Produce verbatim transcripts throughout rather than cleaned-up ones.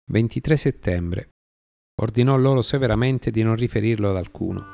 ventitré settembre. Ordinò loro severamente di non riferirlo ad alcuno.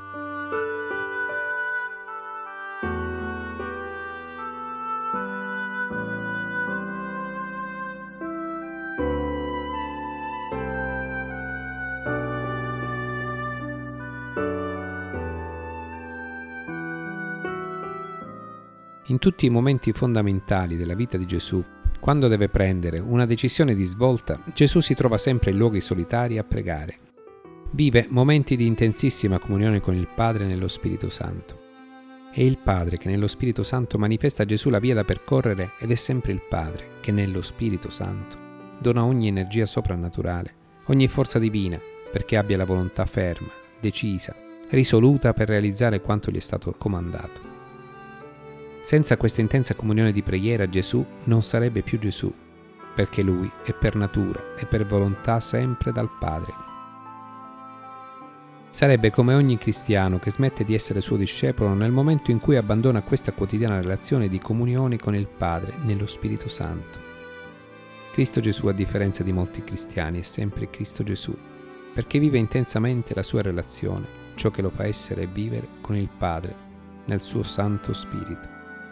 In tutti i momenti fondamentali della vita di Gesù, quando deve prendere una decisione di svolta, Gesù si trova sempre in luoghi solitari a pregare. Vive momenti di intensissima comunione con il Padre nello Spirito Santo. È il Padre che nello Spirito Santo manifesta a Gesù la via da percorrere ed è sempre il Padre che nello Spirito Santo dona ogni energia soprannaturale, ogni forza divina perché abbia la volontà ferma, decisa, risoluta per realizzare quanto gli è stato comandato. Senza questa intensa comunione di preghiera Gesù non sarebbe più Gesù, perché Lui è per natura e per volontà sempre dal Padre. Sarebbe come ogni cristiano che smette di essere suo discepolo nel momento in cui abbandona questa quotidiana relazione di comunione con il Padre nello Spirito Santo. Cristo Gesù, a differenza di molti cristiani, è sempre Cristo Gesù, perché vive intensamente la sua relazione, ciò che lo fa essere e vivere con il Padre nel suo Santo Spirito.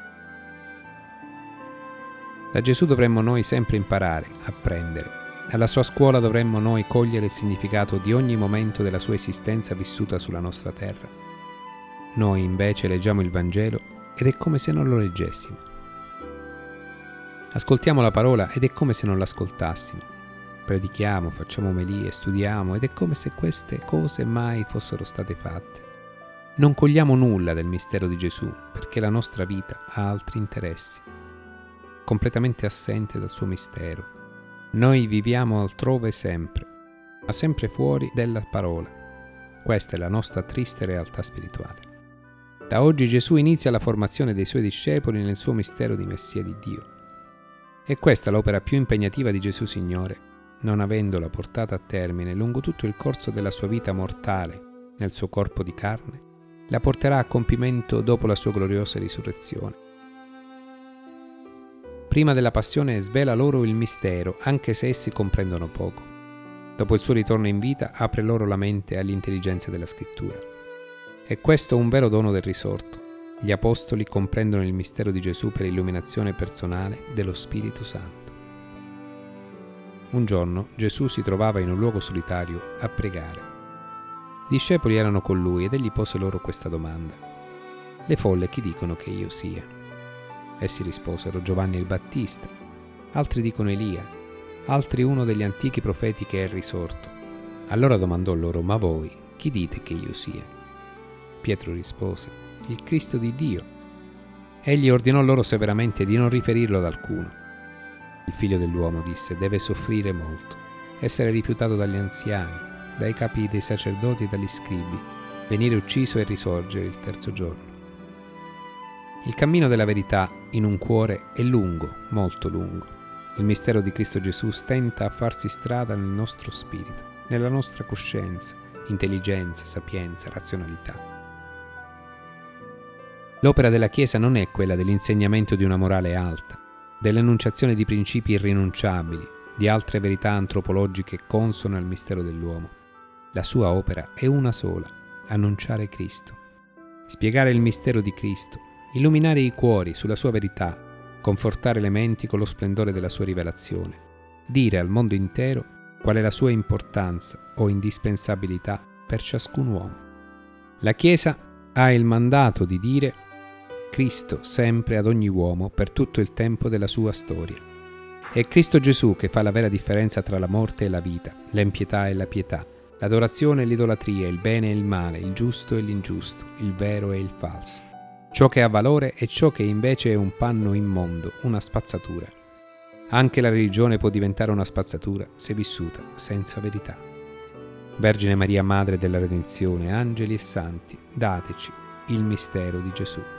Da Gesù dovremmo noi sempre imparare, apprendere. Alla sua scuola dovremmo noi cogliere il significato di ogni momento della sua esistenza vissuta sulla nostra terra. Noi invece leggiamo il Vangelo ed è come se non lo leggessimo. Ascoltiamo la parola ed è come se non l'ascoltassimo. Predichiamo, facciamo omelie, studiamo ed è come se queste cose mai fossero state fatte. Non cogliamo nulla del mistero di Gesù perché la nostra vita ha altri interessi, completamente assente dal suo mistero. Noi viviamo altrove sempre, ma sempre fuori della parola. Questa è la nostra triste realtà spirituale. Da oggi Gesù inizia la formazione dei suoi discepoli nel suo mistero di Messia di Dio. E questa è l'opera più impegnativa di Gesù Signore, non avendola portata a termine lungo tutto il corso della sua vita mortale nel suo corpo di carne, la porterà a compimento dopo la sua gloriosa risurrezione. Prima della passione svela loro il mistero, anche se essi comprendono poco. Dopo il suo ritorno in vita apre loro la mente all'intelligenza della Scrittura. E questo è un vero dono del risorto. Gli apostoli comprendono il mistero di Gesù per illuminazione personale dello Spirito Santo. Un giorno Gesù si trovava in un luogo solitario a pregare. I discepoli erano con lui ed egli pose loro questa domanda: le folle chi dicono che io sia? Essi risposero: Giovanni il Battista, altri dicono Elia, altri uno degli antichi profeti che è risorto. Allora domandò loro: ma voi chi dite che io sia? Pietro rispose: il Cristo di Dio. Egli ordinò loro severamente di non riferirlo ad alcuno. Il figlio dell'uomo, disse, deve soffrire molto, essere rifiutato dagli anziani, dai capi dei sacerdoti e dagli scribi, venire ucciso e risorgere il terzo giorno. Il cammino della verità in un cuore è lungo, molto lungo. Il mistero di Cristo Gesù stenta a farsi strada nel nostro spirito, nella nostra coscienza, intelligenza, sapienza, razionalità. L'opera della Chiesa non è quella dell'insegnamento di una morale alta, dell'enunciazione di principi irrinunciabili, di altre verità antropologiche consone al mistero dell'uomo. La sua opera è una sola: annunciare Cristo, spiegare il mistero di Cristo, illuminare i cuori sulla sua verità, confortare le menti con lo splendore della sua rivelazione, dire al mondo intero qual è la sua importanza o indispensabilità per ciascun uomo. La Chiesa ha il mandato di dire Cristo sempre ad ogni uomo per tutto il tempo della sua storia. È Cristo Gesù che fa la vera differenza tra la morte e la vita, l'empietà e la pietà, l'adorazione e l'idolatria, il bene e il male, il giusto e l'ingiusto, il vero e il falso. Ciò che ha valore e ciò che invece è un panno immondo, una spazzatura. Anche la religione può diventare una spazzatura se vissuta senza verità. Vergine Maria, Madre della Redenzione, angeli e santi, dateci il mistero di Gesù.